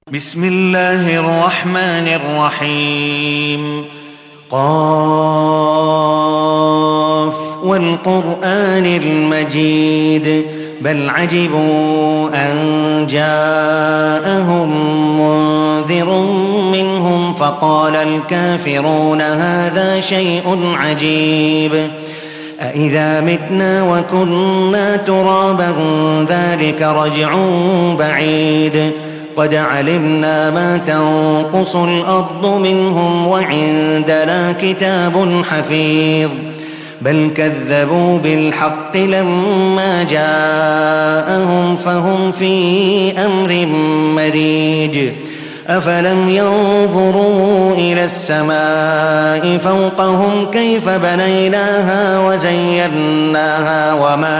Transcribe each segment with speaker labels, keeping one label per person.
Speaker 1: بسم الله الرحمن الرحيم. قاف والقرآن المجيد بل عجبوا أن جاءهم منذر منهم فقال الكافرون هذا شيء عجيب أإذا متنا وكنا ترابا ذلك رجع بعيد قد علمنا ما تنقص الأرض منهم وعندنا كتاب حفيظ بل كذبوا بالحق لما جاءهم فهم في أمر مريج أفلم ينظروا إلى السماء فوقهم كيف بنيناها وزيناها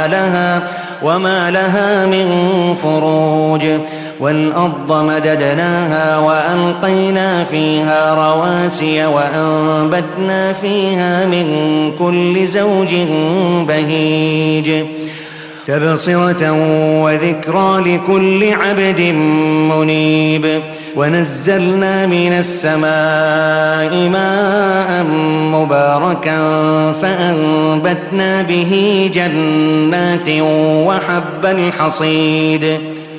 Speaker 1: وما لها من فروج والأرض مددناها وألقينا فيها رواسي وأنبتنا فيها من كل زوج بهيج تبصرة وذكرى لكل عبد منيب ونزلنا من السماء ماء مباركا فأنبتنا به جنات وحب الحصيد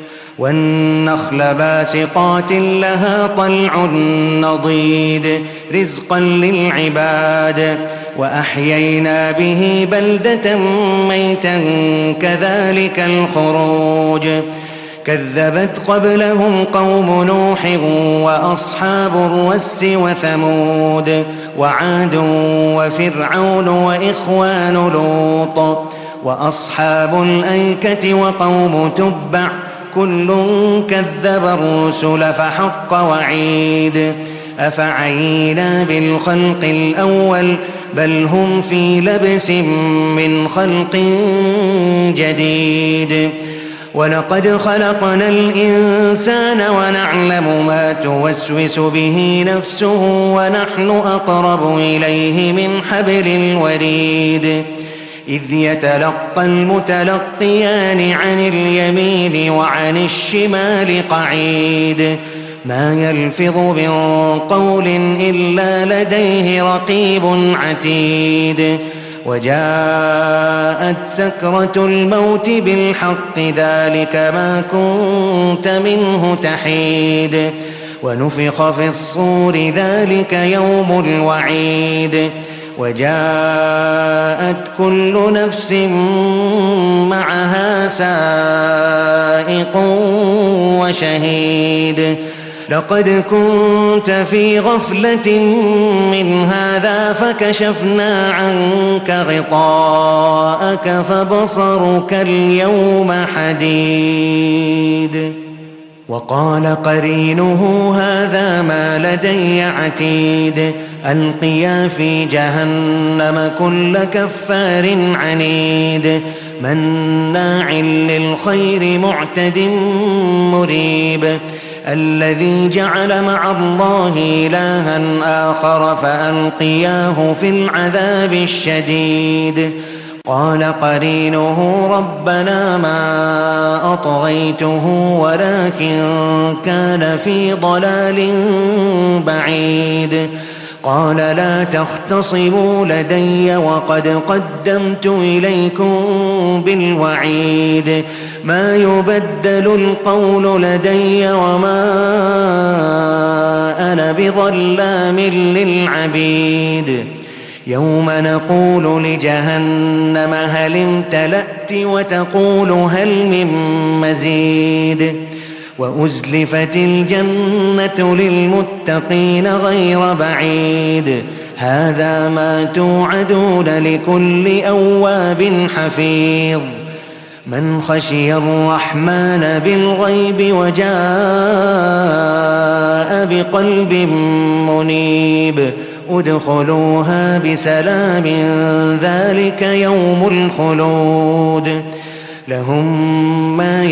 Speaker 1: والنخل باسقات لها طلع نضيد رزقا للعباد وأحيينا به بلدة ميتا كذلك الخروج كذبت قبلهم قوم نوح وأصحاب الرس وثمود وعاد وفرعون وإخوان لوط وأصحاب الأيكة وقوم تبع كل كذب الرسل فحق وعيد أفعينا بالخلق الأول بل هم في لبس من خلق جديد ولقد خلقنا الإنسان ونعلم ما توسوس به نفسه ونحن أقرب إليه من حبل الوريد إذ يتلقى المتلقيان عن اليمين وعن الشمال قعيد ما يلفظ من قول إلا لديه رقيب عتيد وجاءت سكرة الموت بالحق ذلك ما كنت منه تحيد ونفخ في الصور ذلك يوم الوعيد وجاءت كل نفس معها سائق وشهيد لقد كنت في غفلة من هذا فكشفنا عنك غطاءك فبصرك اليوم حديد وقال قرينه هذا ما لدي عتيد ألقيا في جهنم كل كفار عنيد مناع للخير معتد مريب الذي جعل مع الله إلها آخر فألقياه في العذاب الشديد قال قرينه ربنا ما أطغيته ولكن كان في ضلال بعيد قال لا تختصموا لدي وقد قدمت إليكم بالوعيد ما يبدل القول لدي وما أنا بظلام للعبيد يوم نقول لجهنم هل امتلأت وتقول هل من مزيد وأزلفت الجنة للمتقين غير بعيد هذا ما توعدون لكل أواب حفيظ من خشي الرحمن بالغيب وجاء بقلب منيب ادخلوها بسلام ذلك يوم الخلود لهم ما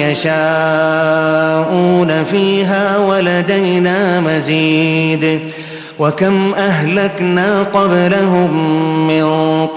Speaker 1: يشاءون فيها ولدينا مزيد وكم أهلكنا قبلهم من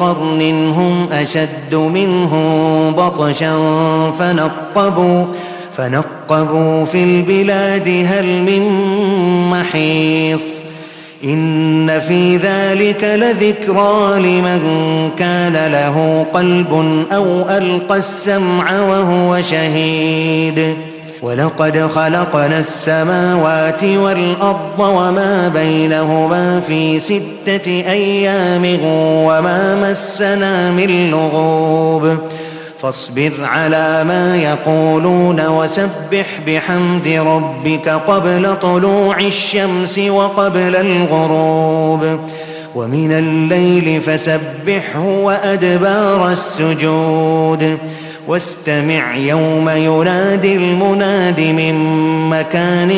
Speaker 1: قرن هم أشد منهم بطشا فنقبوا في البلاد هل من محيص إن في ذلك لذكرى لمن كان له قلب أو ألقى السمع وهو شهيد ولقد خلقنا السماوات والأرض وما بينهما في 6 أيام وما مسنا من لغوب فاصبر على ما يقولون وسبح بحمد ربك قبل طلوع الشمس وقبل الغروب ومن الليل فسبحه وأدبار السجود واستمع يوم ينادي المناد من مكان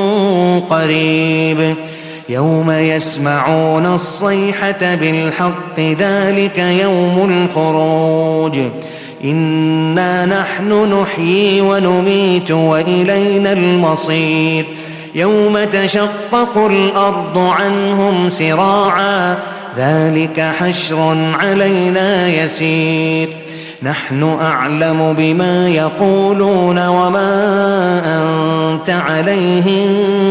Speaker 1: قريب يوم يسمعون الصيحة بالحق ذلك يوم الخروج إنا نحن نحيي ونميت وإلينا المصير يوم تشقق الأرض عنهم سراعا ذلك حشر علينا يسير نحن أعلم بما يقولون وما أنت عليهم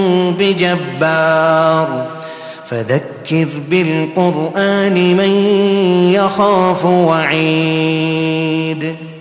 Speaker 1: بجبار فذكر بالقرآن من يخاف وعيد